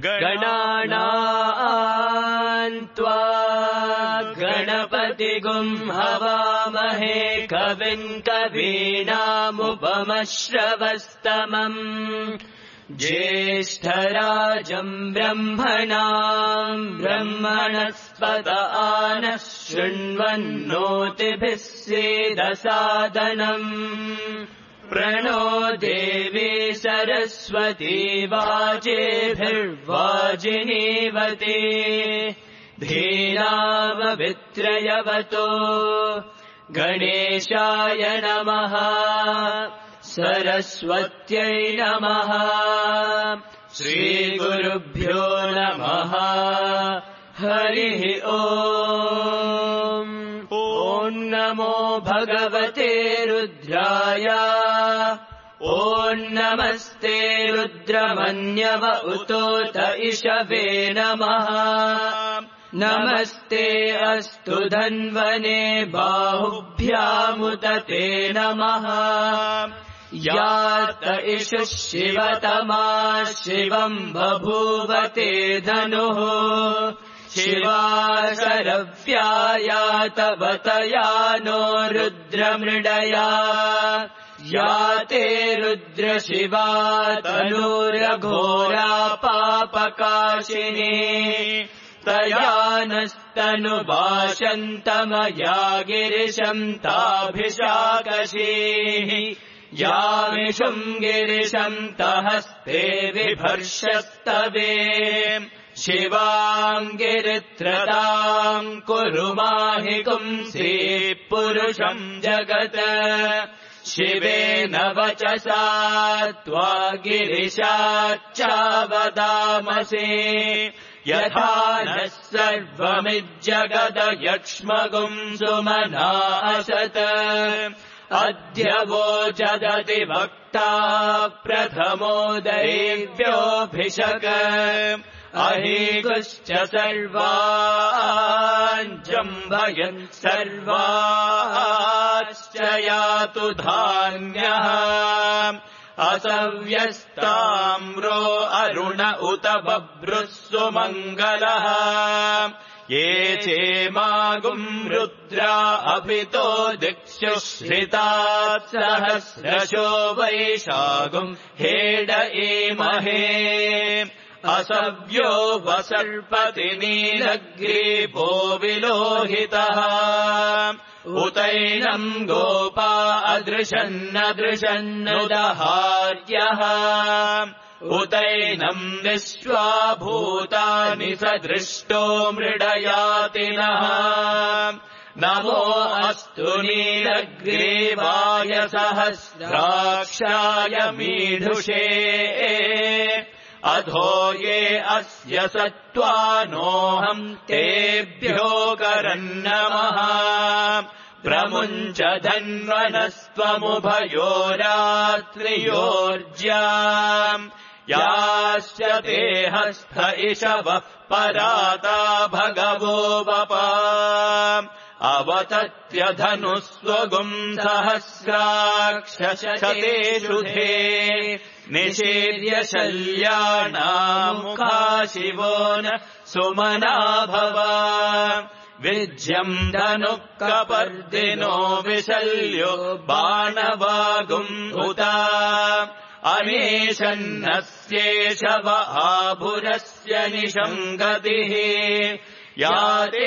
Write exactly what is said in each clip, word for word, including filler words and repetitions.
गणानां त्वा गणपतिगुं हवामहे कविं कवीनामुपमश्रवस्तमम् ज्येष्ठराजं ब्रह्मणां ब्रह्मणस्पत आनः शृण्वन्नोतिभिः सीदसादनम् प्रणो देवी सरस्वती वाजेभिर्वाजिनीवती धीनामवित्रयवतो गणेशाय नमः सरस्वत्यै नमः श्रीगुरुभ्यो नमः हरिः ओम् ॐ नमो भगवते रुद्राय ॐ नमस्ते रुद्रमन्यव उतोत इषवे नमः नमस्ते अस्तु धन्वने बाहुभ्यामुत ते नमः यात इषुः शिवतमा शिवम् बभूवते धनुः शिवा शरव्या तव तया नो रुद्रमृडया याते रुद्रशिवा तनूरघोरा पापकाशिनी तया नस्तनुभाषन्तमया गिरिशम् ताभिषाकशीः यामिषुम् गिरिशम् तहस्ते विभर्षस्तवे शिवाम् गिरित्रताम् कुरु माहि पुंसि पुरुषम् जगत् शिवेन वचसा त्वा गिरिशाच्चावदामसे यथा नः सर्वमिज्जगदयक्ष्मगुम् सुमना असत् अद्य वोचदति वक्ता प्रथमो दैव्योऽभिषक अहीकुश्च सर्वान् जम्भयन् सर्वाश्च यातु धान्यः असव्यस्ताम्रो अरुण उत बभ्रुः सुमङ्गलः ये चेमागुम् रुद्रा अभितो दिक्षु श्रितात् सहस्रशो वैशागुम् हेड एमहे असव्यो वसर्पति नीलग्रीवो विलोहितः उतैनम् गोपा अदृशन्नदृशन्नुदहार्यः उतैनम् विश्वा भूतानि सदृष्टो मृडयातिनः नमो अस्तु नीलग्रीवाय सहस्राक्षाय मीढुषे अधो ये अस्य सत्त्वानोऽहम् तेभ्यो करन्नमः प्रमुञ्च धन्वनस्त्वमुभयोरात्रियोर्ज्याम् याश्च ते हस्थ इषवः पराता भगवो वपा अवतत्य धनुस्वगुम् सहस्राक्षशते शुधे निशीर्य शल्यानामुखा शिवो न सुमना भव विज्यम् धनुः कपर्दिनो विशल्यो बाणवागुम् उता अनेशन्नस्येष व आभुरस्य निषङ्गतिः याते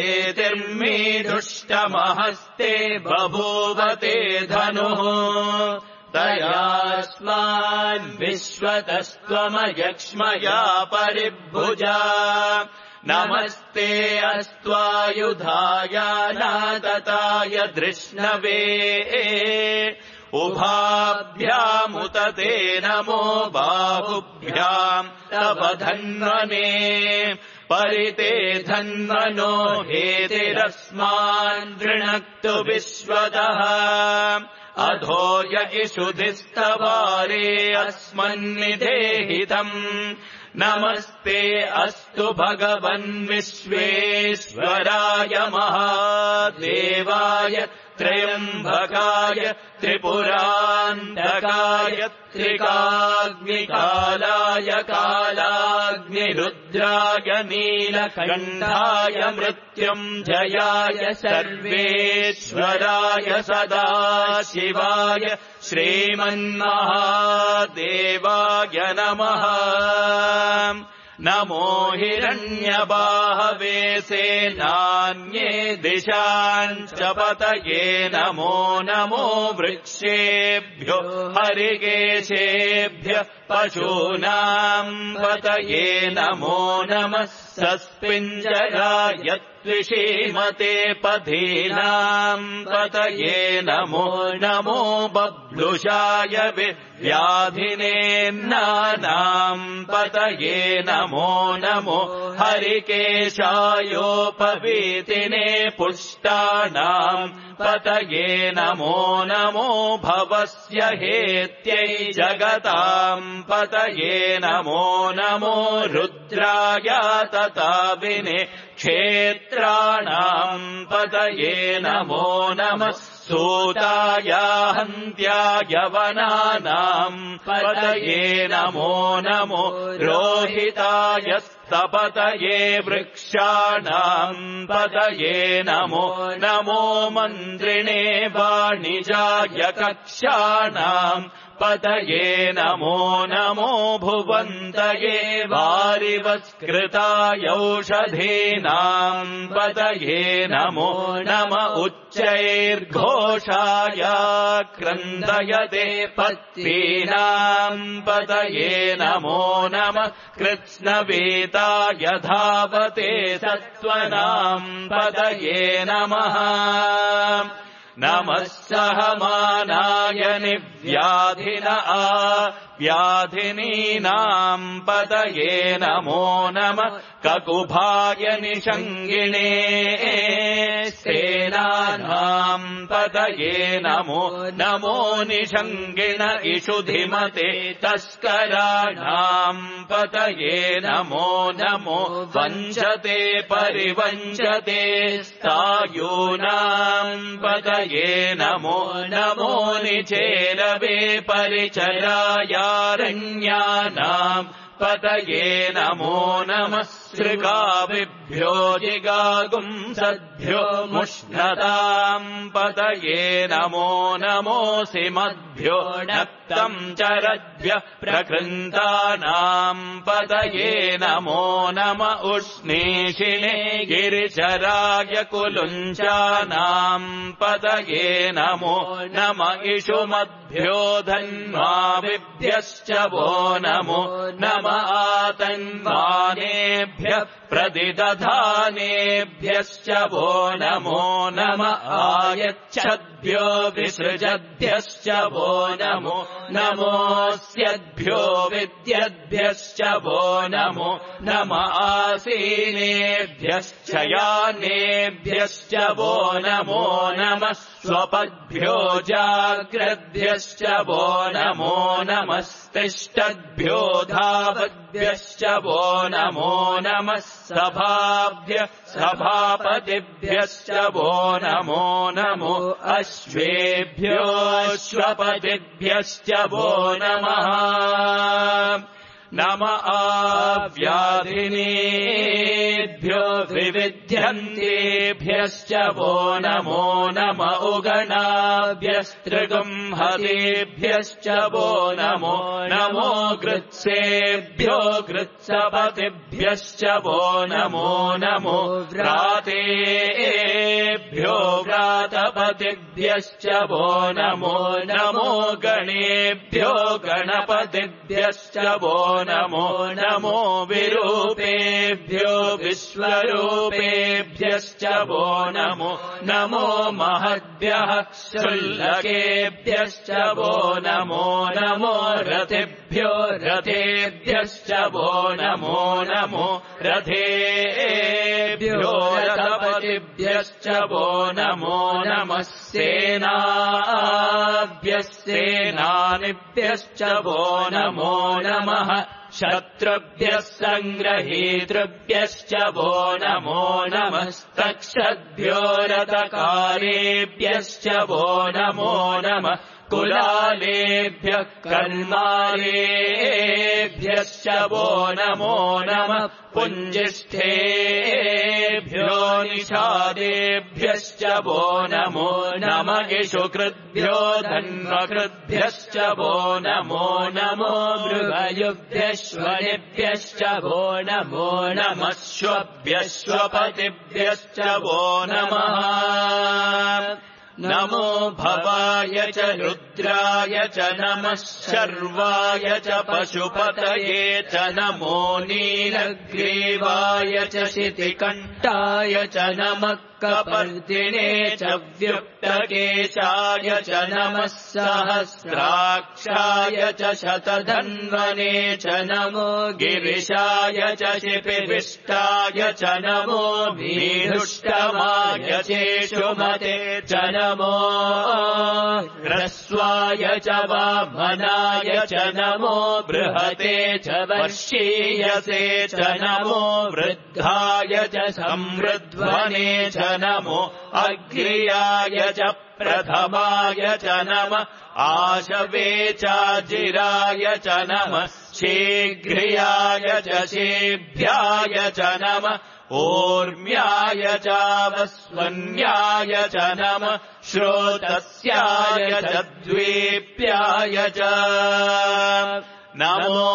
हेतिर्मीढुष्टमहस्ते बभूवते धनुः तयास्मान्विश्वतस्त्वमयक्ष्मया परिभुजा नमस्ते अस्त्वायुधाय नादताय धृष्णवे उभाभ्यामुत ते नमो बाहुभ्याम् तव धन्वने परिते धन्वनो हेतिरस्मान् दृणक्तु विश्वतः अधो य इषुधिस्तवारे अस्मन्निधेहितम् नमस्ते अस्तु भगवन् विश्वेश्वराय महादेवाय त्र्यम्बकाय त्रिपुरान्तकाय गायत्रिकाग्निकालाय कालाग्निरुद्राय नीलकण्ठाय मृत्युञ्जयाय सर्वेश्वराय सदाशिवाय श्रीमन्महादेवाय नमः। नमो हिरण्यबाहवे सेनान्ये दिशाञ्च पतये नमो नमो वृक्षेभ्यो हरिकेशेभ्यः पशूनाम् पतये नमो नमः सस्पिञ्जराय त्विषीमते पथीनाम् पतये नमो नमो बभ्लुषाय व्याधिनेन्नानाम् पतये नमो नमो हरिकेशायोपवीतिने पुष्टानाम् पतये नमो नमो भवस्य हेत्यै जगताम् पतये नमो नमो रुद्राय तताविने क्षेत्राणाम् पतये नमो नमः सूताय हन्त्याय वनानाम् पतये नमो नमो रोहिताय स्तपतये वृक्षाणाम् पतये नमो नमो मन्त्रिणे वाणिजाय कक्षाणाम् पतये नमो नमो भुवन्तये वारिवत्कृताय औषधीनाम् पतये नमो नम उच्चैर्घोषाय क्रन्दयते पत्नीनाम् पतये नमो नमः कृत्स्नवेताय धावते सत्त्वनाम् पतये नमः नमः सहमानाय निव्याधिन व्याधिनीनाम् पतये नमो नमः ककुभाय निषङ्गिणे सेनानाम् पतये नमो नमो निषङ्गिण इषुधिमते तस्कराणाम् पतये नमो नमो वञ्चते परिवञ्चते स्थायूनाम् पतये नमो नमो निचेरवे परिचरायारण्यानाम् पतये नमो नमः सृगाविभ्यो जिगागुंसद्भ्यो मुष्णताम् पतये नमो नमोऽसि मद्भ्यो नक्तम् चरद्भ्यः प्रकृन्तानाम् पतये नमो नम उष्णीषिणे गिरिचराय कुलुञ्चानाम् पतये नमो नम इषुमद्भ्यो धन्वाविभ्यश्च वो नमो नम आतन्वानेभ्यः प्रतिदधानेभ्यश्च वो नमो नम आयच्छद्भ्यो विसृजद्भ्यश्च वो नमो नमोऽस्यद्भ्यो विद्यद्भ्यश्च वो नमो नम आसीनेभ्यश्च यानेभ्यश्च वो नमो नमः स्वपद्भ्यो जाग्रद्भ्यश्च वो नमो नमस्तिष्ठद्भ्यो धावद्भ्यश्च वो नमो नमः सभाभ्यः सभापतिभ्यश्च वो नमो नमो अश्वेभ्यो अश्वपतिभ्यश्च वो नमः नम आव्याधिनेभ्यो विविध्यन्तेभ्यश्च वो नमो नम उगणाभ्यस्त्रिगुंहतेभ्यश्च वो नमो नमो गृत्सेभ्यो गृत्सपतिभ्यश्च वो नमो नमो व्रातेभ्यो व्रातपतिभ्यश्च वो नमो नमो गणेभ्यो गणपतिभ्यश्च वो नमो नमो विरूपेभ्यो विश्वरूपेभ्यश्च वो नमो नमो महद्भ्यः शुल्लकेभ्यश्च वो नमो नमो रथेभ्यो रथेभ्यश्च वो नमो नमो रथेभ्यो रथपतिभ्यश्च वो नमो नमः सेनाभ्यः सेनानिभ्यश्च वो नमो नमः शत्रुभ्यः सङ्ग्रहीतृभ्यश्च वो नमो नमस्तक्षद्भ्यो रथकारेभ्यश्च वो नमो नमः कुलालेभ्यः कर्मालेभ्यश्च वो नमो नमः पुञ्जिष्ठेभ्यो निषादेभ्यश्च वो नमो नमः इषुकृद्भ्यो धन्वकृद्भ्यश्च वो नमो नमो मृगयुभ्यश्वनिभ्यश्च वो नमो नमः श्वभ्यश्वपतिभ्यश्च वो नमः नमो भवाय च रुद्राय च नमः शर्वाय च पशुपतये च नमो नीलग्रीवाय च शितिकण्ठाय च नमः कपर्दिने च व्युक्तकेशाय च नमः सहस्राक्षाय च शतधन्वने च नमो गिरिशाय च शिपिविष्टाय च नमो भीरुष्टमाय चेषुमते च नमो ह्रस्वाय च वामनाय च नमो बृहते च वर्षीयसे च नमो वृद्धाय च संवृध्वने च नमो अग्र्याय च प्रथमाय च नमः आशवे चाजिराय च नमः शीघ्र्याय च शेभ्याय च नमः ऊर्म्याय चावस्वन्याय च नमः श्रोतस्याय च द्वीप्याय च नमो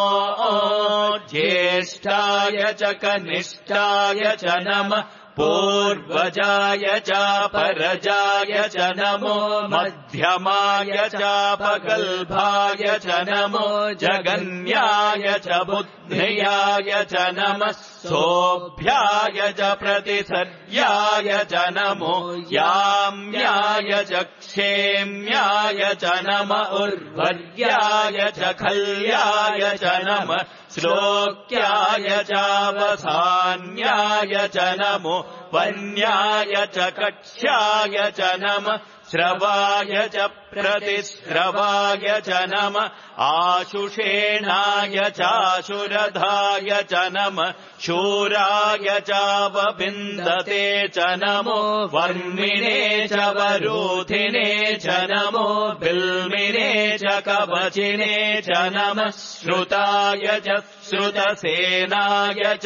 ज्येष्ठाय च कनिष्ठाय च नमः पूर्वजाय चापरजाय च नमो मध्यमाय चापगल्भाय च नमो जगन्याय च बुद्ध्याय च नमः सोऽभ्याय च प्रतिसर्याय च नमो याम्याय च क्षेम्याय च नमः उर्वर्याय च खल्याय च नमः श्लोक्याय चावसान्याय च नमो वन्याय च कक्ष्याय च नमः श्रवाय च प्रतिश्रवाय च नमः आशुषेणाय चाशुरधाय च नमः शूराय चावबिन्दते च नमो वर्मिणे च वरूथिने च नमो बिल्मिने च कवचिने च नमः श्रुताय च श्रुतसेनाय च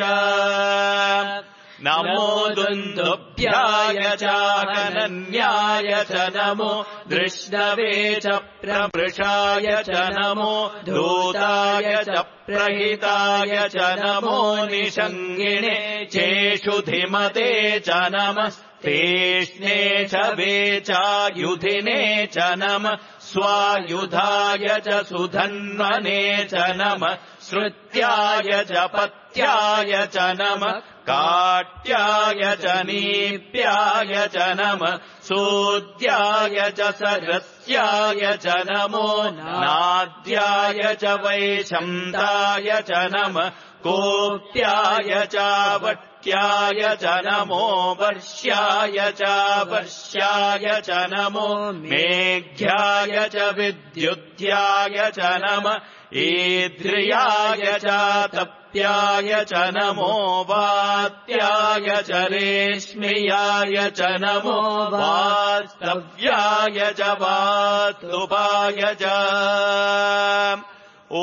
नमो दुन्दुभ्याय चाकनन्याय च नमो दृष्णवे च प्रमृषाय च नमो धूताय च प्रहिताय च नमो निषङ्गिणे चेषुधिमते च नमः तेष्णे च वेचायुधिने च नमः स्वायुधाय च सुधन्वने च नमः श्रुत्याय च पत्याय च नमः काट्याय च नीप्याय च नमः सूद्याय च सरस्याय च नमो नाद्याय च वैशन्ताय च नमः कोप्याय चावट्याय च नमो वर्ष्याय चावर्ष्याय च नमो मेघ्याय च विद्युद्याय च नमः ईद्रियाय चातप्याय च नमो वात्याय च रेश्मियाय च नमो वास्तव्याय च वास्तुपाय च ॐ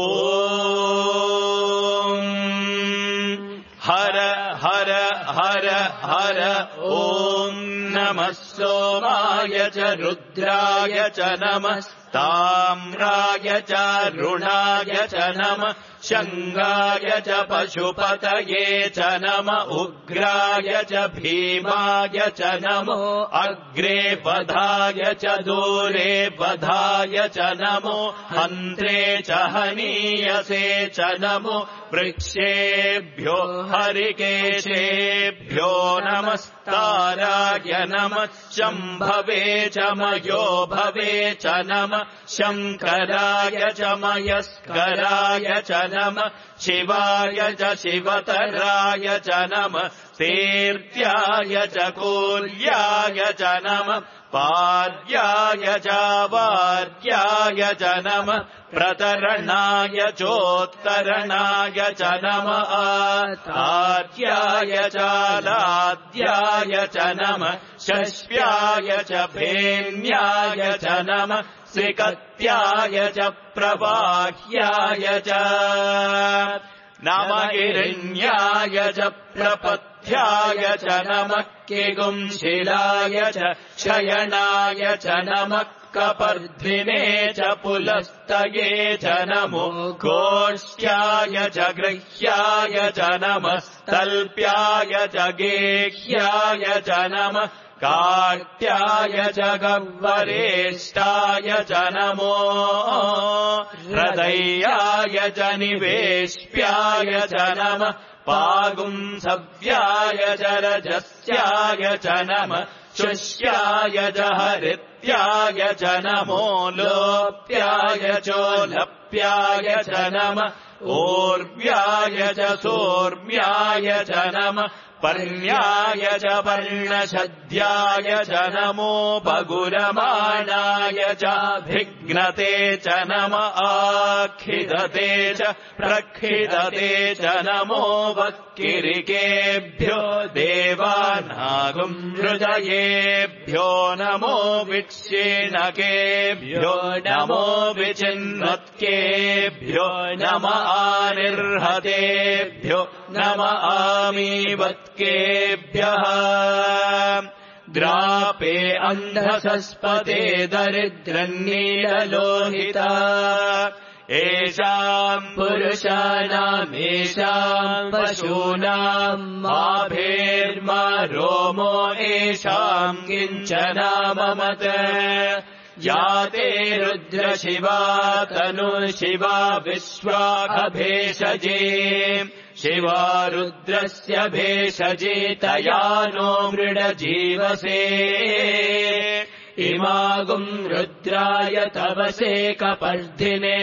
हर हर हर हर ॐ नमः सोमाय च रुद्राय च नमः ताम्राय च रुणाय च नमः शङ्गाय च पशुपतये च नमः उग्राय च भीमाय च नमो अग्रे बधाय च दूरे बधाय च नमो हन्त्रे च हनीयसे च नमो वृक्षेभ्यो हरिकेशेभ्यो नमस्ताराय नमः शम्भवे च मयो भवे च नमः शङ्कराय च मयस्कराय च नमः शिवाय च शिवतराय च नमः तीर्थ्याय च कूल्याय च नमः पार्याय च वार्याय च नमः प्रतरणाय चोत्तरणाय च नमः आर्याय च लाद्याय च नमः शश्व्याय च भेन्याय च नमः श्रिकत्याय च प्रवाह्याय च नमः हिरण्याय च प्रपथ्याय च नमः किगुंशिलाय च शयनाय च नमः कपर्धिने च पुलस्तये च नमो गोष्ठ्याय च गृह्याय च नमः तल्प्याय च गेह्याय च नमः काट्याय च गह्वरेष्टाय च नमो हृदयाय च निवेश्याय च नमः पागुंसव्याय च रजस्याय च नमः शुष्याय च हरित्याय च नमो लोप्याय चोलप्याय च नमः ओर्व्याय च सोर्म्याय च नमः पर्ण्याय च पर्णशद्याय च नमो बगुरमाणाय च भिघ्नते च नम आखिदते च प्रखिदते च नमो वक्किरिकेभ्यो देवानागुम् हृदयेभ्यो नमो विक्षीणकेभ्यो नमो विचिन्वत्केभ्यो नम आनिर्हतेभ्यो नम आमीवत्केभ्यः द्रापे अन्धसस्पते दरिद्रन्नीललोहिता एषाम् पुरुषाणामेषाम् पशूनाम् माभेर्मा रोमो एषाम् किञ्चनाममत याते रुद्रशिवा तनु शिवा विश्वाखभेषजे शिवा रुद्रस्य भेषजे तया नो मृडजीवसे इमागुम् रुद्राय तवसे कपर्धिने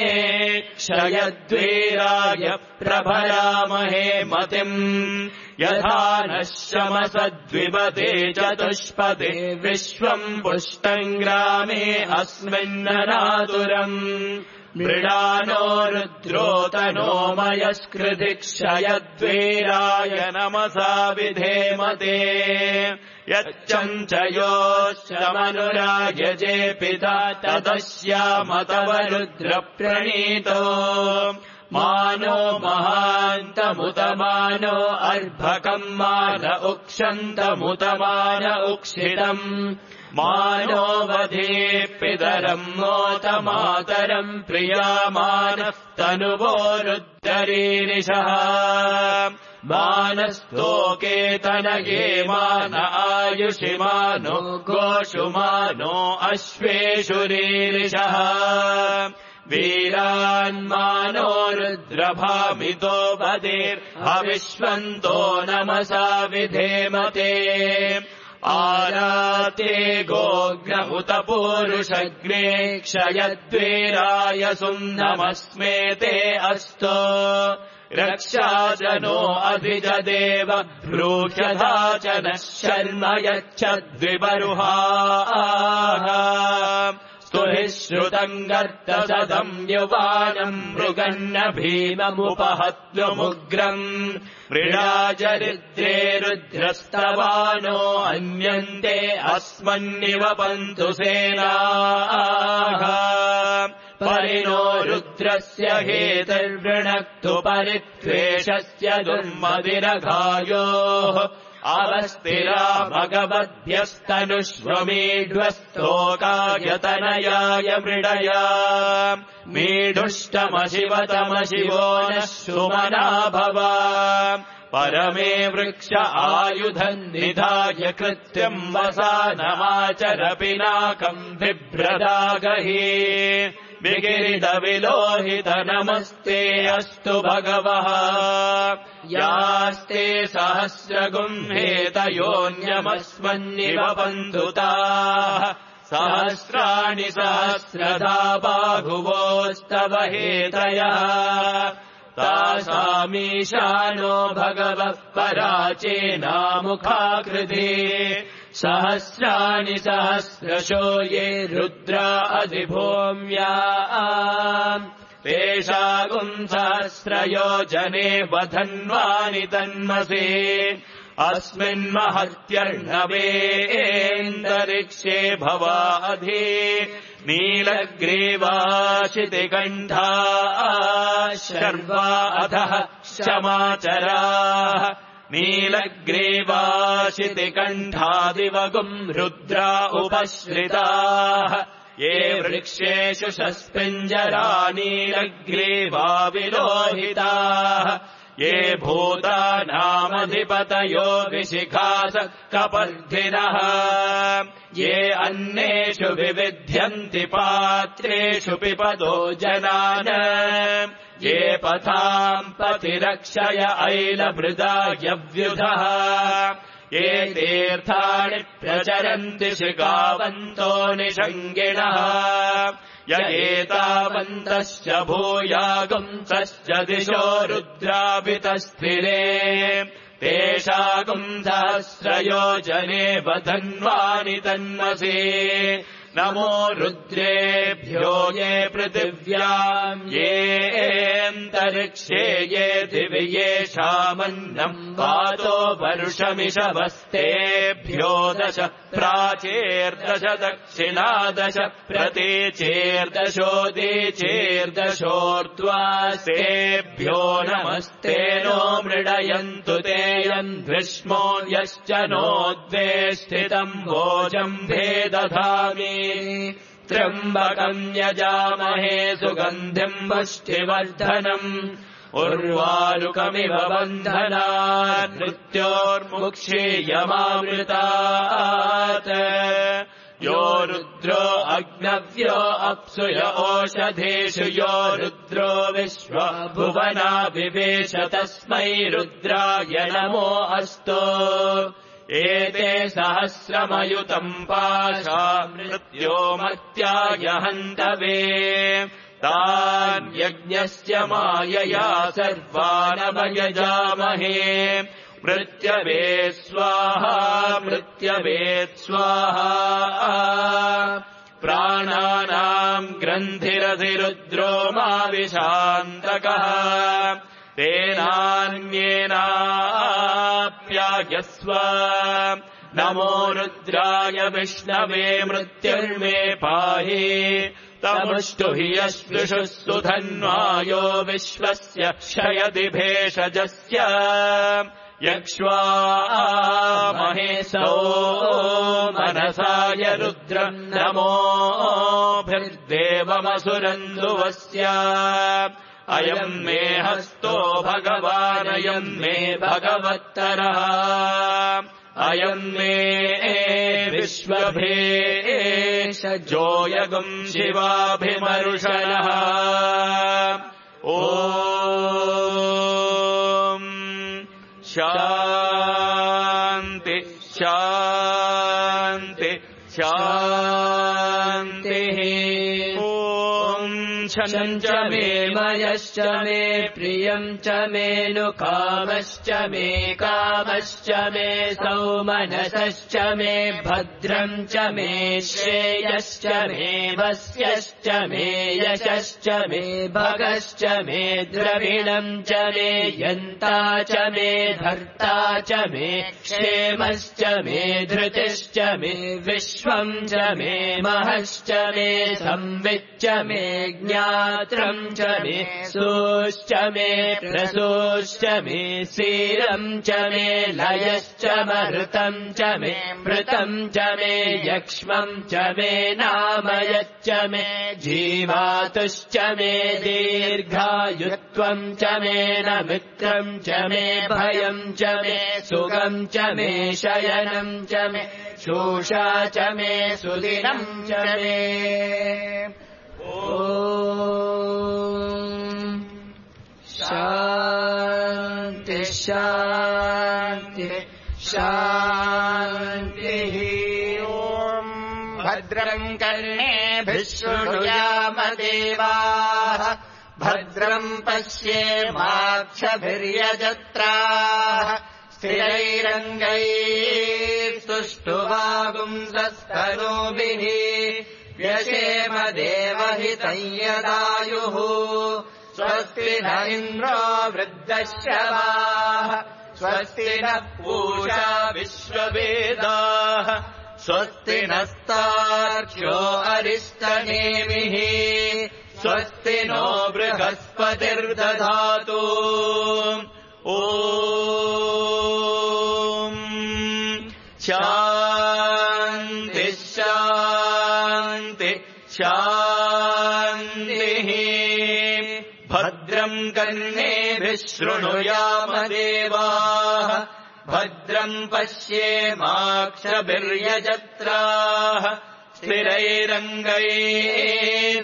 क्षयद्वीराय प्रभरामहे मतिम् यथा नः शमसद्विपदे चतुष्पदे विश्वम् पुष्टम् ग्रामे अस्मिन्ननातुरम् मृडानो रुद्रोतनो मयस्कृति क्षयद्वीराय नमसा विधेमते यच्चञ्चयोश्चमनुरायजे पिता तदस्यामतव रुद्रप्रणीतो मानो महान्तमुतमानो अर्भकम् मान उक्षन्तमुतमान उक्षितम् मानो वधे पितरम् मोतमातरम् प्रियामानः तनुवो रुद्ररीरिषः मानस्तोके तनये मान आयुषि मानो गोषु मानो अश्वेषु रीरिषः वीरान्मानो रुद्रभामितो वदेर्हविष्वन्तो नमसा विधेमते आराते गोग्न उत पूरुषग्ने क्षयद्वीराय सुम्नमस्मेते अस्तो रक्षाजनो अधिजदेव ब्रूह्यथा च नः शर्म यच्छद्विबरुहाः स्तुहि श्रुतम् गर्तसदम् युवानम् मृगन्न भीममुपहत्वमुग्रम् मृडाजरिद्रे रुद्रस्तवानो अन्यन्ते अस्मन्निवपन्तु सेनाः परिणो रुद्रस्य हेतर्वृणक्तु परित्वेषस्य दुर्मदिरघायोः अवस्तिरा भगवद्भ्यस्तनुष्वमीढ्वस्तोकायतनयाय मृडया मीढुष्टमशिवतमशिवो नः सुमना भव परमे वृक्ष आयुधम् निधाय कृत्यम् वसानमाचर पिनाकम् बिभ्रदागहि विगिरिदविलोहित नमस्ते अस्तु भगवः यास्ते सहस्रगुम्हेतयोऽन्यमस्मन्निवपन्तुताः सहस्राणि सहस्रधा बाहुवोस्तव हेतयः तासामीशानो भगवः पराचेनामुखाकृते सहस्राणि सहस्रशो ये रुद्रा अधिभूम्या तेषागुम् सहस्रयोजने वधन्वानि तन्मसे अस्मिन्महत्यर्णवेन्दरिक्षे भवाधि नीलग्रीवाशितिकण्ठा शर्वा अधः क्षमाचराः नीलग्रीवाशितिकण्ठादिवगुम् रुद्रा उपश्रिताः ये वृक्षेषु शस्पिञ्जरा नीलग्रीवा विलोहिताः ये भूतानामधिपतयो विशिखास कपर्धिनः ये अन्नेषु विविध्यन्ति पात्रेषु पिपदो जनान ये पथाम् पतिरक्षय ऐलभृदा यव्युधः ये तीर्थाणि प्रचरन्ति शिखावन्तो निषङ्गिणः य एतावन्तश्च भूयागुंसश्च दिशो रुद्राभितस्थिरे तेषागुम् सहस्रयोजने वधन्वानि तन्मसि नमो रुद्रेभ्यो ये पृथिव्याम् येऽन्तरिक्षे ये दिवि येषामन्नम् पातो वर्षमिषवस्तेभ्यो दश प्राचेर्दश दक्षिणादश प्रतीचेर्दशोदीचेर्दशोर्ध्वास्तेभ्यो नमस्ते नो मृडयन्तु ते यन्ध्विष्मो यश्च नोद्वेष्टितम् भोजम्भे दधामि त्र्यम्बकम् यजामहे सुगन्धिम् वष्टिवर्धनम् उर्वारुकमिव बन्धनात् मृत्योर्मुक्षीयमामृतात् यो रुद्रो अग्नव्यो अप्सुय ओषधेषु यो रुद्रो विश्वभुवना विवेश तस्मै रुद्राय नमो अस्तु एते सहस्रमयुतम् पाशा मृत्यो मत्याय हन्तवे तान् यज्ञस्य मायया सर्वानवयजामहे मृत्यवे स्वाहा मृत्यवे स्वाहा प्राणानाम् ग्रन्थिरधिरुद्रो माविशान्तकः तेनान्येनाप्यायस्व नमो रुद्राय विष्णवे मृत्युर्मे पाहि तमुष्टु हि यश्वृषुः सुधन्वायो विश्वस्य क्षयति भेषजस्य यक्ष्वामहेशो मनसाय रुद्रम् नमोभिर्देवमसुरन्दुवस्य अयम् मे हस्तो भगवानयम् मे भगवत्तरः अयम् मे विश्वभेषजोऽयगुम् शिवाभिमरुषणः ॐ शान्ति शान्ति शान्तिः च मे मयश्च मे प्रियम् च मे नुकामश्च मे कामश्च मे सौमनसश्च मे भद्रम् च मे श्रेयश्च मे वस्यश्च मे यशश्च मे भगश्च मे द्रविणम् च मे यन्ता च मे धर्ता च मे क्षेमश्च मे धृतिश्च मे विश्वम् च मे महश्च मे संविच्च मे ज्ञात्रम् च मे सूश्च मे प्रसूश्च मे सीरम् च मे लयश्च मरुतम् च मे मृतम् च मे यक्ष्मम् च मे नामयच्च मे जीवातुश्च मे दीर्घायुत्वम् च मे नमित्रम् च मे भयम् च मे सुखम् च मे शयनम् च मे शोषा च मे सुदिनम् च मे ॐ शान्ति शान्ति शान्तिः ॐ भद्रम् कर्णेभिः शृणुयाम देवाः भद्रम् पश्येमाक्षभिर्यजत्राः स्थिरैरङ्गैः सुष्ठुवागुंसस्तनूभिः व्यशेम देवहितं यदायुः स्वस्ति न इन्द्रो वृद्धश्रवाः स्वस्ति नः पूषा विश्ववेदाः स्वस्ति नस्तार्क्ष्यो अरिष्टनेमिः स्वस्ति नो बृहस्पतिर्दधातु ॐ शान्ति शान्ति शान्तिः भद्रम् कर्णेभिः शृणुयाम देवाः भद्रम् पश्येमाक्षभिर्यजत्राः स्थिरैरङ्गैः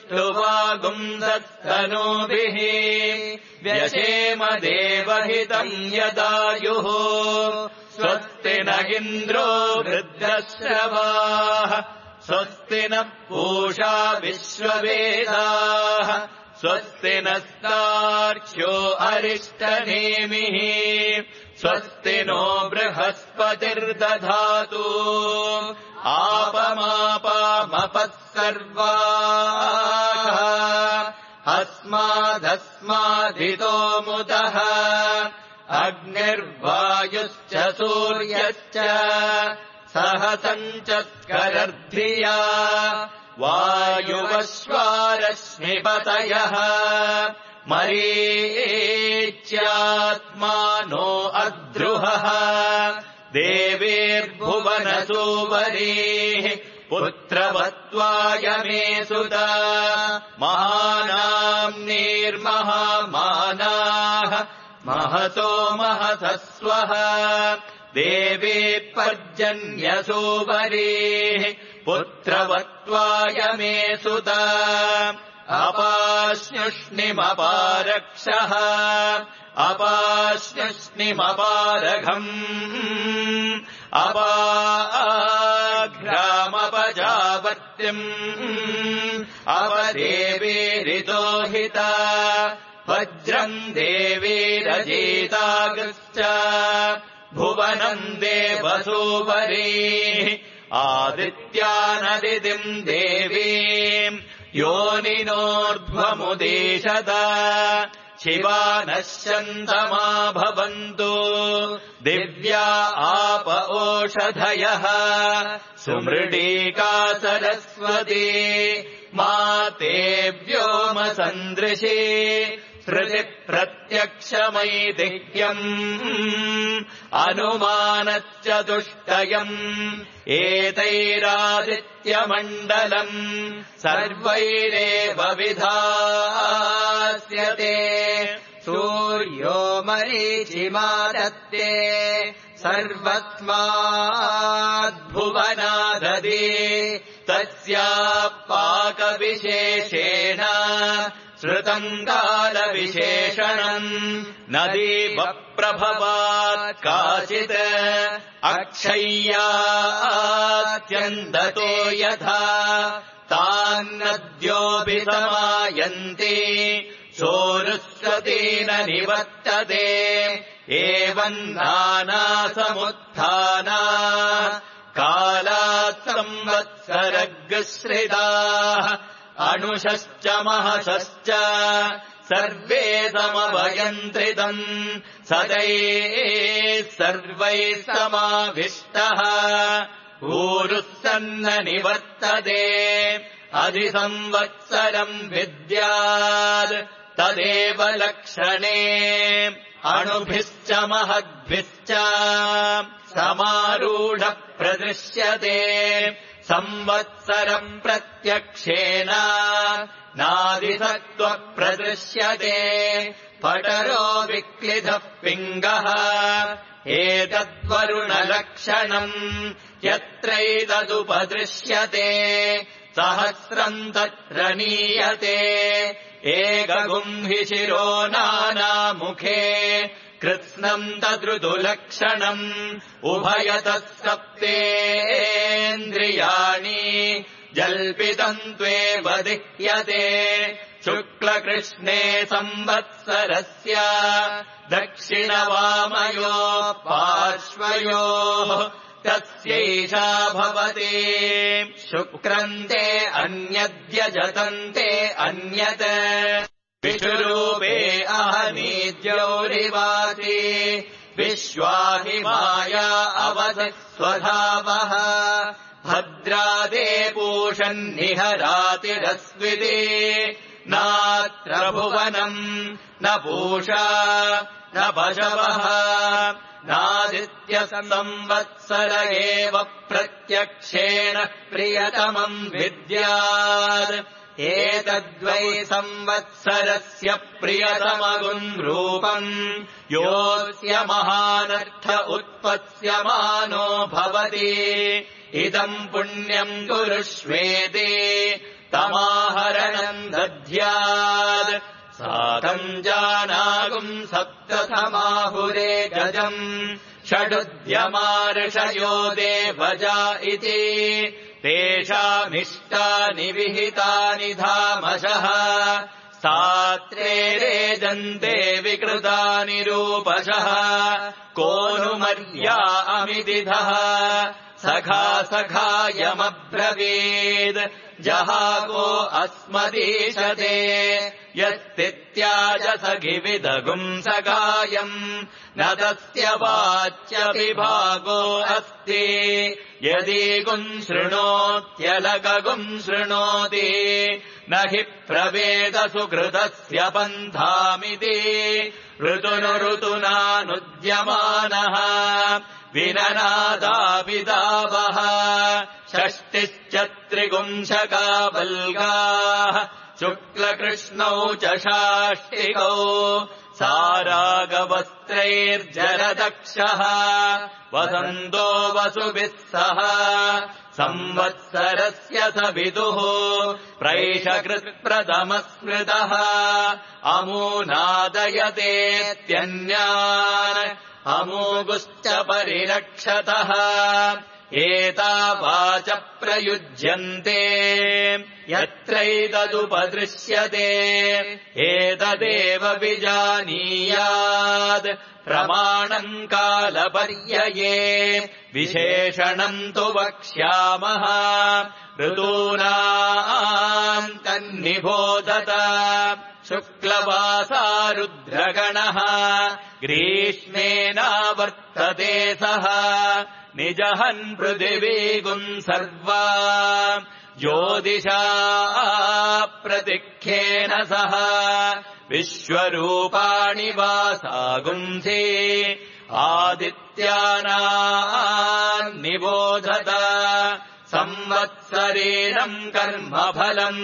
सुष्ठुवागुंसस्तनूभिः व्यशेम देवहितं यदायुः स्वस्ति न इन्द्रो वृद्धश्रवाः स्वस्ति नः पूषा विश्ववेदाः स्वस्ति नस्तार्क्ष्यो अरिष्टनेमिः स्वस्ति नो बृहस्पतिर्दधातु आपमापामपः सर्वाः अस्मादस्मादितो मुदः अग्निर्वायुश्च सूर्यश्च सह सञ्चत्करर्धिया वायुवश्वारश्मिपतयः मरीच्यात्मानो अद्रुहः देवीर्भुवनसूवरीः पुत्रवत्त्वायमे सुता महानाम्नीर्महामानाः महतो महसस्वः देवी पर्जन्यसूवरीः पुत्रवत्त्वायमे सुता अपाश्नुष्णिमपारक्षः अपाश्नुष्णिमपारघम् अपाघ्रामपजावर्त्यम् अवदेवीरितोहिता वज्रम् देवीरजीतागश्च भुवनम् देवसूवरीः आदित्यानदितिम् देवीम् योनिनोर्ध्वमुदीशत शिवा नश्यन्तमा भवन्तु दिव्या आप ओषधयः सुमृडीका सरस्वती माते व्योमसन्दृशे श्रुतिप्रत्यक्षमैदिह्यम् अनुमानश्चतुष्टयम् एतैरादित्यमण्डलम् सर्वैरेव विधास्यते सूर्यो मरीचिमादत्ते सर्वस्माद्भुवनाददे तस्याः पाकविशेषेण श्रुतम् कालविशेषणम् नदीवप्रभवात् काचित् अक्षय्यात्यन्दतो यथा तान्नद्योऽभिसमायन्ति सोरुस्वतेन निवर्तते एवम् नानासमुत्थाना कालात् संवत्सरग्श्रिताः अनुषश्च महसश्च सर्वे समभयन्त्रितम् सदैः सर्वैः समाविष्टः ऊरुः सन्न निवर्तते अधिसंवत्सरम् विद्यात् तदेव लक्षणे अणुभिश्च महद्भिश्च समारूढः प्रदृश्यते संवत्सरम् प्रत्यक्षेण नादिसत्त्वः प्रदृश्यते पटरो विक्लितः पिङ्गः एतद्वरुणलक्षणम् यत्रैतदुपदृश्यते सहस्रम् तत्र नीयते एकगुंहि शिरो नानामुखे कृत्स्नम् तदृदुलक्षणम् उभयतः सप्तेन्द्रियाणि जल्पितम् त्वेव दिह्यते शुक्लकृष्णे संवत्सरस्य दक्षिणवामयो पार्श्वयोः तस्यैषा भवति शुक्रन्ते अन्यद्यजतन्ते अन्यत् विषुरूपे अहनीद्यौरिवाति विश्वाहि माया अवसः स्वधावः भद्रादे पूषन्निहरातिरस्विति नात्र भुवनम् न पूषा न पशवः नादित्यसंवत्सर एव प्रत्यक्षेण प्रियतमम् विद्यात् एतद्वै संवत्सरस्य प्रियतमगुम् रूपम् योऽस्य महानर्थ उत्पत्स्यमानो भवति इदम् पुण्यम् कुरुष्वेति तमाहरणम् दध्यात् साकम् जानागुम् सप्तसमाहुरे गजम् षडुद्यमार्षयो देवजा इति तेषामिष्टानि विहितानि धामशः सात्रे रेजन्ते विकृतानि रूपशः को नु मर्या अमितिधः सखा सखायमब्रवीद् जहागो अस्मदीशते यस्तित्याज सखिविदगुम् सखायम् न तस्य वाच्यविभागो अस्ति यदि गुम् शृणोत्यलकगुम् शृणोति न हि प्रवेद सुकृतस्य पन्थामिति ऋतुनुऋतुनानुद्यमानः विननादापिदावः षष्टिश्च त्रिगुंशका वल्गाः शुक्लकृष्णौ च षाष्टिकौ सारागवस्त्रैर्जरदक्षः वसन्तो वसुभिः सह संवत्सरस्य स विदुः प्रैषकृत्प्रथमस्मृतः अमूनादयतेत्यन्यान् अमूगुश्च परिरक्षतः एतावाच प्रयुज्यन्ते यत्रैतदुपदृश्यते एतदेव विजानीयात् प्रमाणम् कालपर्यये विशेषणम् तु वक्ष्यामः ऋतूनाम् तन्निबोधत शुक्लवासा रुद्रगणः ग्रीष्मेनावर्तते सः निजहन् पृथिवीगुम् सर्वा ज्योतिषा प्रतिख्येन सह विश्वरूपाणि वासागुंसि आदित्यानाम् निबोधत संवत्सरेणम् कर्मफलम्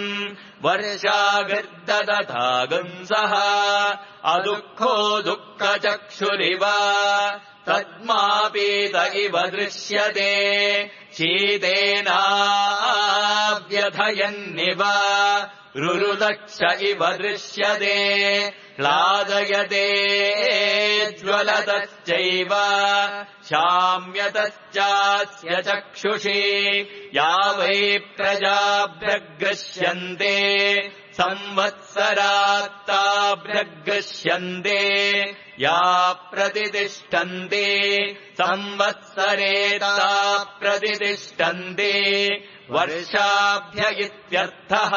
वर्षाभिर्ददतागुंसः अदुःखो दुःखचक्षुरिव तद्मापीत इव दृश्यते शीतेनाव्यथयन्निव रुरुदक्ष इव दृश्यते ह्लादयते ज्वलतश्चैव शाम्यतश्चास्य चक्षुषि या वै प्रजाभ्यग्रश्यन्ते संवत्सरात्ताभ्यग्रश्यन्ते या प्रतितिष्ठन्ते संवत्सरे ता प्रतितिष्ठन्ते वर्षाभ्य इत्यर्थः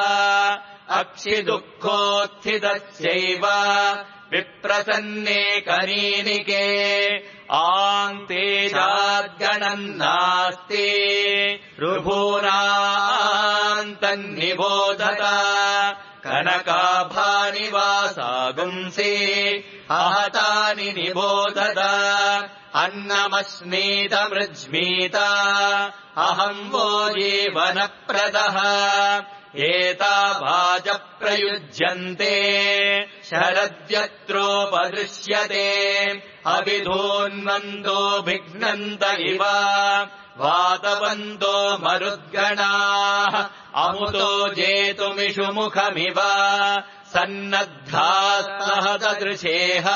अक्षिदुःखोत्थितस्यैव विप्रसन्ने कनीनिके आन्तेजाद्गणम् नास्ति ऋभूनाम् तन्निबोधत कनकाभानि वासागुंसि आहतानि निबोधत अन्नमस्मीतमृज्मीत अहम् वो जीवनप्रदः एतावाच प्रयुज्यन्ते शरद्यत्रोपदृश्यते अविधोन्वन्तो भिघ्नन्त इव वातवन्तो मरुद्गणाः अमुतो जेतुमिषुमुखमिव सन्नद्धाः ददृशेह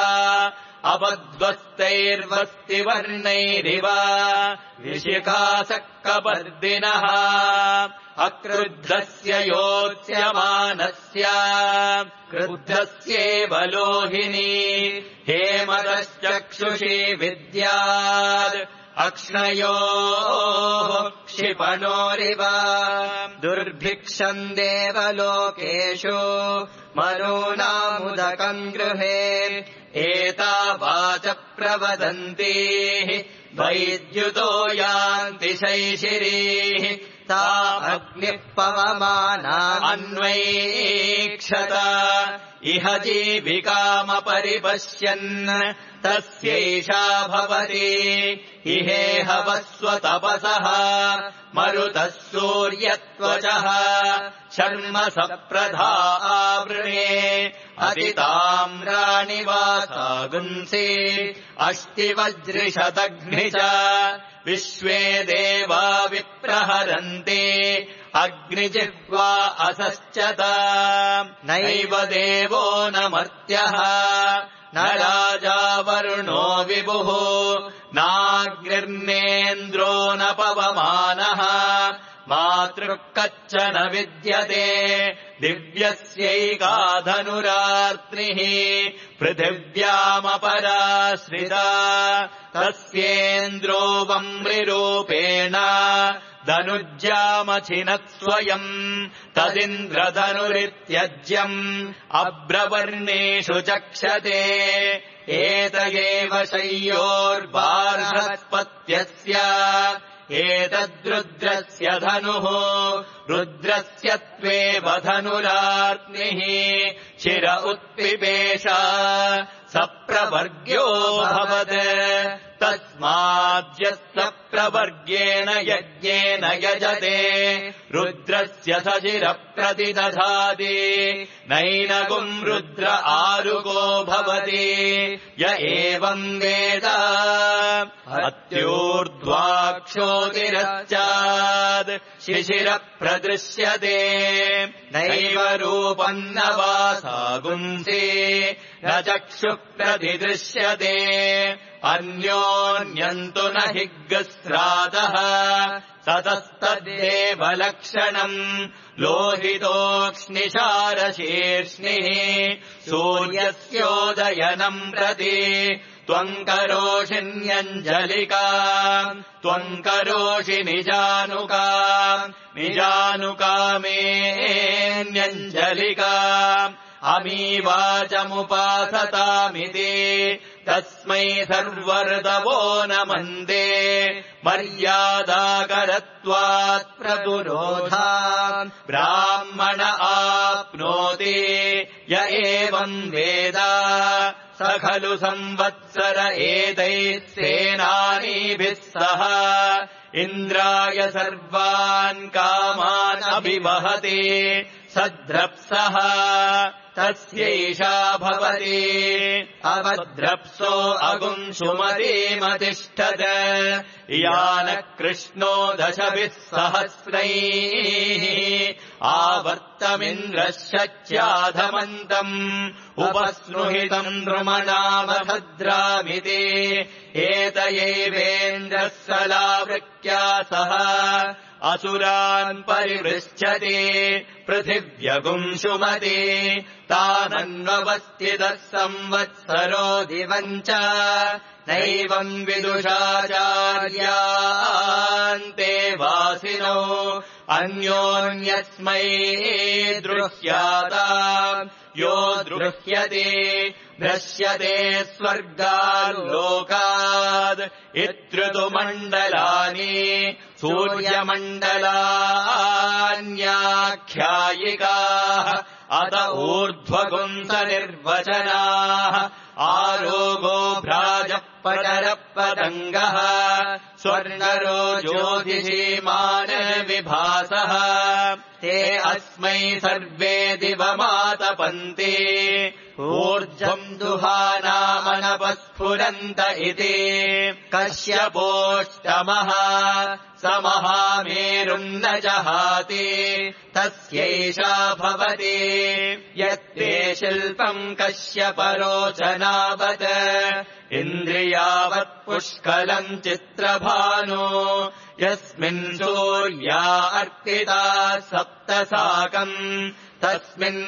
अबध्वस्तैर्वस्तिवर्णैरिव विशिखासक्कपर्दिनः अक्रुद्धस्य योत्स्यमानस्य क्रुद्धस्येव लोहिनी हेमतश्चक्षुषी विद्याद् अक्ष्णयोः क्षिपणोरिव दुर्भिक्षम् देवलोकेषु मनूनामुदकम् गृहे एतावाच प्रवदन्तीः वैद्युतो यान्ति शैशिरीः ता अग्निः पवमाना अन्वैक्षत इह जीविकामपरिपश्यन् तस्यैषा भवति इहेह वस्वतपसः मरुतः सूर्यत्वचः शर्म सप्रधा आवृणे अतिताम्राणि वासागुंसि अष्टिवज्रिशतघ्नि च विश्वे देवा विप्रहरन्ति अग्निजिह्वा असश्चत नैव देवो न मर्त्यः न राजा वरुणो विभुः नाग्निर्नेन्द्रो न पवमानः मातृः कच्चन विद्यते दिव्यस्यैका धनुरार्त्रिः पृथिव्यामपराश्रिता तस्येन्द्रो वम्रिरूपेण धनुज्यामचिनत् स्वयम् तदिन्द्रधनुरित्यज्यम् अभ्रवर्णेषु चक्षते एत एव शय्योर्बार्हस्पत्यस्य एतद्रुद्रस्य धनुः रुद्रस्य त्वेव धनुराग्निः शिर उत्पिपेष सप्रवर्ग्यो भवत् तस्माद्यस्य प्रवर्गेण यज्ञेन यजते रुद्रस्य सशिरप्रतिदधाति नैनगुम् रुद्र आरुको भवति य एवम् वेद अत्यूर्ध्वाक्षोतिरश्चाद् शिशिरप्रदृश्यते नैव रूपम् न वासागुंसि न चक्षुः प्रतिदृश्यते अन्योन्यन्तु न हि गस्रादः ततस्तदेव लक्षणम् लोहितोक्ष्णिशारशीर्ष्णिः सूर्यस्योदयनम् प्रति त्वम् करोषिण्यञ्जलिका त्वम् करोषि निजानुका निजानुकामेऽन्यञ्जलिका अमीवाचमुपासतामिति तस्मै सर्वर्तवो नमन्ते मर्यादाकरत्वात् प्रपुरोधा ब्राह्मण आप्नोति य एवम् वेद स खलु संवत्सर एतैः सेनानीभिः सह इन्द्राय सर्वान् कामान् अभिवहति सद्रप्सः तस्यैषा भवति अवद्रप्सो अगुंसुमतीमतिष्ठत् यानः कृष्णो दशभिः सहस्रैः आवर्तमिन्द्रः शच्याधमन्तम् उपस्नुहितम् नृमनामभद्रामिति एतयैवेन्द्रः सलावृक्या सह असुरान् परिवृच्छति पृथिव्यगुंसुमति तानन्ववस्थितः संवत्सरो दिवम् च नैवम् विदुषाचार्यान्ते वासिनो अन्योन्यस्मै दृह्याता यो दृह्यते दृश्यते स्वर्गाल्लोकाद् इत्ऋतुमण्डलानि सूर्यमण्डलान्याख्यायिकाः अत ऊर्ध्वगुंसनिर्वचनाः आरोगो भ्राजः पटरपतङ्गः स्वर्णरो ज्योतिषीमान् विभासः ते अस्मै सर्वे दिवमातपन्ति ऊर्ध्वम् दुहानामनपस्फुरन्त इति कश्यपोष्टमः स महामेरुम् न जहाति तस्यैषा भवति यत्ते शिल्पम् कश्यपरोचनावत् इन्द्रियावत् पुष्कलम् चित्रभानो यस्मिन् सूर्या अर्पिता सप्तसाकम् तस्मिन्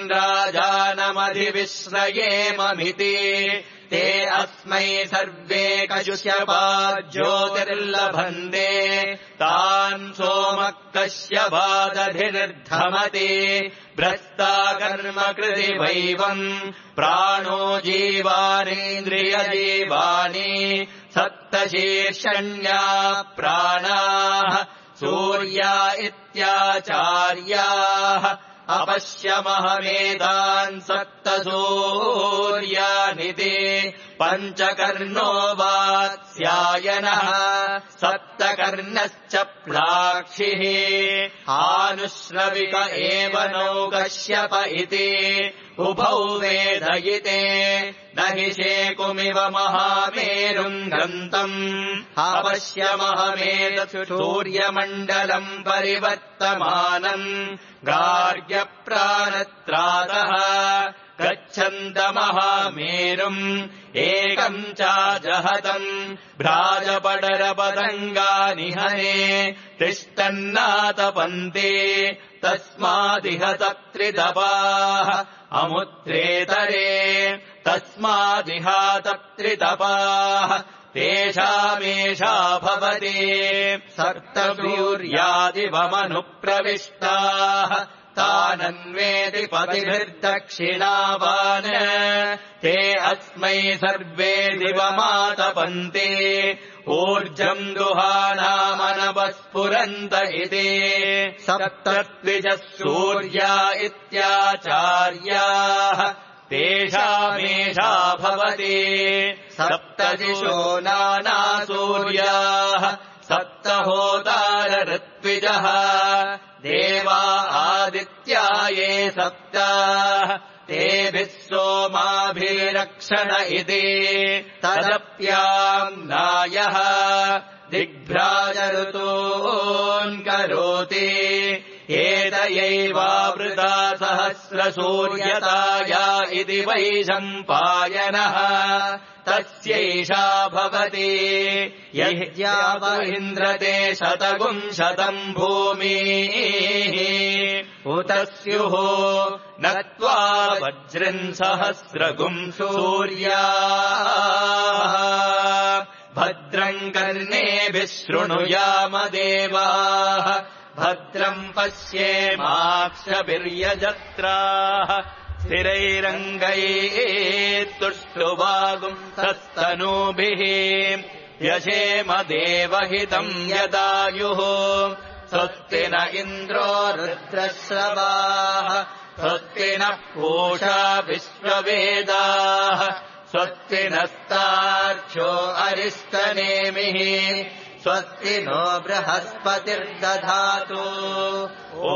राजानमधिविश्रयेममिति ते अस्मै सर्वे कश्यपा ज्योतिर्लभन्ते तान् सोमः कश्यपादधिर्धमति भ्रष्टा कर्म कृति वैवम् प्राणो जीवानीन्द्रियजीवानि सप्तशीर्षण्या प्राणाः सूर्या इत्याचार्याः अपश्यमहमेतान् सप्तसूर्यानिति पञ्चकर्णो वात्स्यायनः सप्तकर्णश्च प्लाक्षिः आनुश्रविक एव नौ कश्यप इति उभौ वेदयिते न हि शेकुमिव महामेरुम् गन्तम् अवश्यमहमेतत् सूर्यमण्डलम् परिवर्तमानम् गार्ग्यप्राणत्रातः गच्छन्तमहामेरुम् एकम् चाजहतम् भ्राजपडरपतङ्गानिहने तिष्ठन्नातपन्ते तस्मादिह तत्रितपाः अमुत्रेतरे तस्मादिहा तत्रितपाः तेषामेषा भवति सप्तसूर्यादिवमनुप्रविष्टाः तानन्वेति पतिभिर्दक्षिणावान् ते अस्मै सर्वे दिवमातपन्ते ऊर्जम् दुहानामनवस्फुरन्त इति सप्तद्विजः सूर्या इत्याचार्याः तेषामेषा भवति सप्तदिशो नानासूर्याः सप्तहोतारऋत्विजः देवा आदित्या ये सप्त तेभिः सोमाभिरक्षण इति तदप्याम्नायः दिग्भ्राजऋतून् करोति एतयैवावृता सहस्रसूर्यताया इति वैशम्पायनः तस्यैषा भवति यज्ञाव इन्द्रते शतगुम् शतम् भूमिः उत स्युः नत्वा वज्रम् सहस्रगुम् सूर्याः भद्रम् कर्णेभिः शृणुयाम देवाः भद्रम् पश्येमाक्षभिर्यजत्राः स्थिरैरङ्गैः तुष्टुवागुंसस्तनूभिः यशेम देवहितम् यदायुः स्वस्ति न इन्द्रो रुद्रश्रवाः स्वस्ति नः पूषा विश्ववेदाः स्वस्ति नस्तार्क्ष्यो अरिष्टनेमिः स्वस्ति नो बृहस्पतिर्दधातु ॐ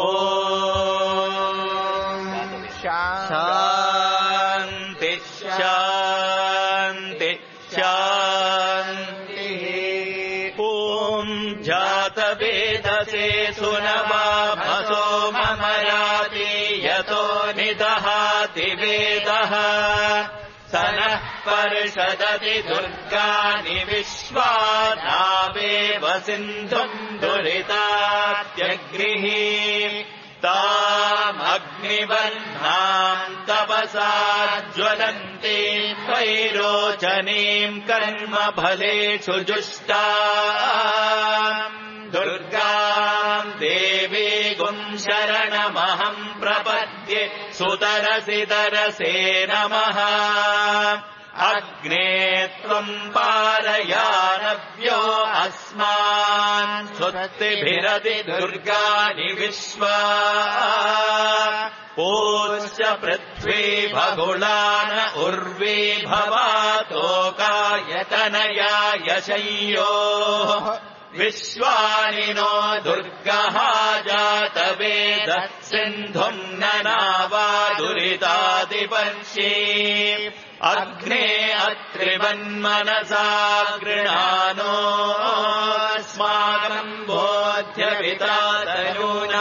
शान्ति शान्ति शान्तिः ॐ जातवेदसे सुनवामसो ममराति यतो निदहाति वेदः स नः पर्षदति दुर्गानि विश्वा नावेव सिन्धुम् दुरितात्यग्निः तामग्निबन्धाम् तपसा ज्वलन्ति त्वैरोचनीम् कर्मफलेषु जुष्टा दुर्गाम् देवीगुम् शरणमहम् प्रपद्ये सुतरसि तरसे नमः अग्ने त्वम् पारयानव्यो अस्मान् स्वस्तिभिरति दुर्गाणि विश्वा पूर्श्च पृथ्वी भगुलान उर्वी भवातोकायतनया यशय्योः विश्वानि नो दुर्गः जातवेदः सिन्धुम् ननावा दुरितादिपर्षि अग्ने अत्रिवन्मनसा गृणानो अस्माकम् बोध्यवितातनूना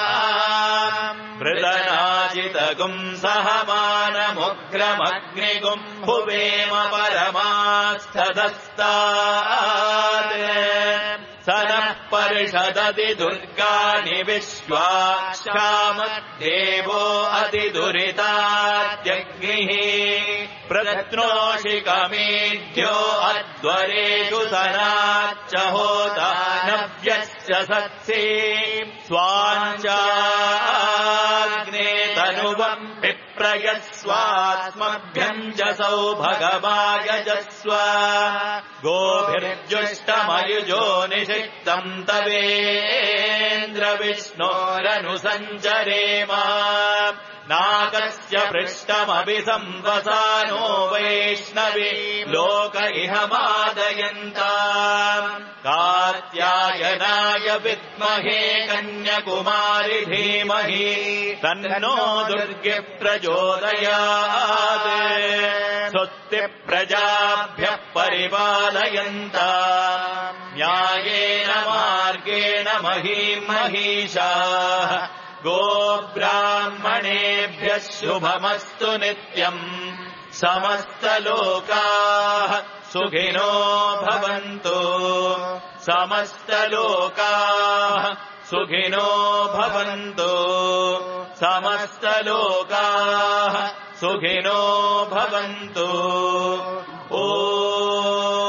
मृदनाजितगुम् सहमानमुग्रमग्निगुम् भुवेम परमास्तदस्तात् स नः पर्षदति दुर्गाणि विश्वाक्षामद्देवो अतिदुरिताद्यग्निः प्रत्नोषिकमेढ्यो अध्वरेषु सनाच्च होता नव्यश्च सत्सि स्वाञ्चाग्ने तनुवम् विप्रयस्वात्मभ्यञ्जसौ भगवायजस्व गोभिर्जुष्टमयुजो निषिक्तम् तवेन्द्र विष्णोरनुसञ्चरेम नागस्य पृष्ठमभि संवसानो वैष्णवी लोक इह मादयन्ता कात्यायनाय विद्महे कन्याकुमारि धीमहि तन्नो दुर्गे प्रचोदयात् स्वस्ति प्रजाभ्यः परिपालयन्ता न्यायेन मार्गेण महीं महिषाः गोब्राह्मणेभ्यः शुभमस्तु नित्यम् समस्तलोकाः सुखिनो भवन्तु समस्तलोकाः सुखिनो भवन्तु समस्तलोकाः सुखिनो भवन्तु। ओ